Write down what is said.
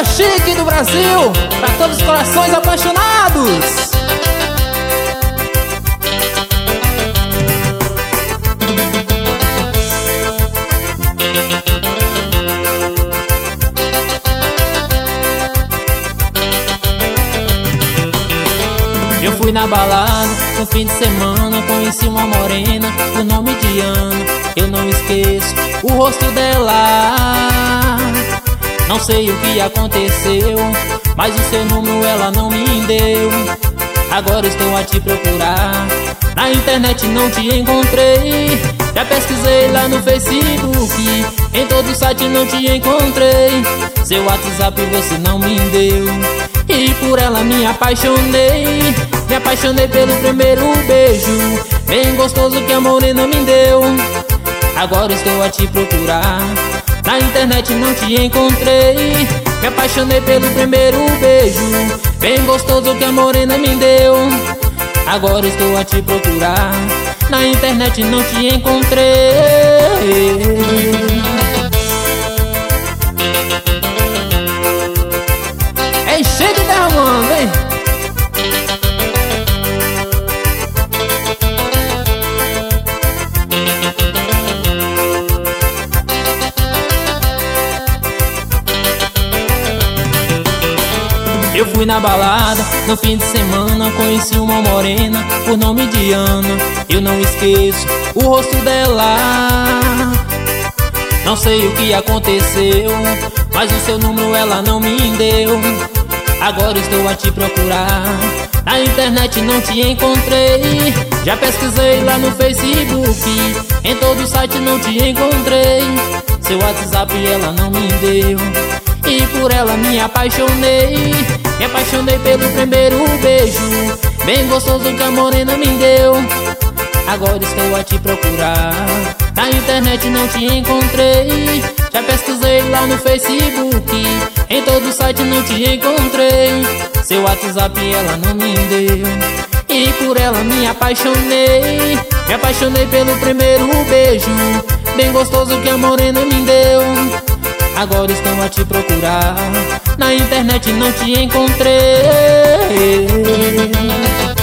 chique do Brasil, pra todos os corações apaixonados. Eu fui na balada no fim de semana, conheci uma morena, o nome de Ana. Eu não esqueço o rosto dela. Não sei o que aconteceu, mas o seu número ela não me deu. Agora estou a te procurar, na internet não te encontrei. Já pesquisei lá no Facebook, em todo site não te encontrei. Seu WhatsApp você não me deu, e por ela me apaixonei. Me apaixonei pelo primeiro beijo, bem gostoso que a morena me deu. Agora estou a te procurar, na internet não te encontrei. Me apaixonei pelo primeiro beijo, bem gostoso que a morena me deu. Agora estou a te procurar, na internet não te encontrei. É cheio de derramando, hein? Eu fui na balada no fim de semana, conheci uma morena, por nome de Ana. Eu não esqueço o rosto dela. Não sei o que aconteceu, mas o seu número ela não me deu. Agora estou a te procurar, na internet não te encontrei. Já pesquisei lá no Facebook, em todo site não te encontrei. Seu WhatsApp ela não me deu, e por ela me apaixonei. Me apaixonei pelo primeiro beijo, bem gostoso que a morena me deu. Agora estou a te procurar, na internet não te encontrei. Já pesquisei lá no Facebook, em todo site não te encontrei. Seu WhatsApp ela não me deu, e por ela me apaixonei. Me apaixonei pelo primeiro beijo, bem gostoso que a morena me deu. Agora estou a te procurar, na internet não te encontrei.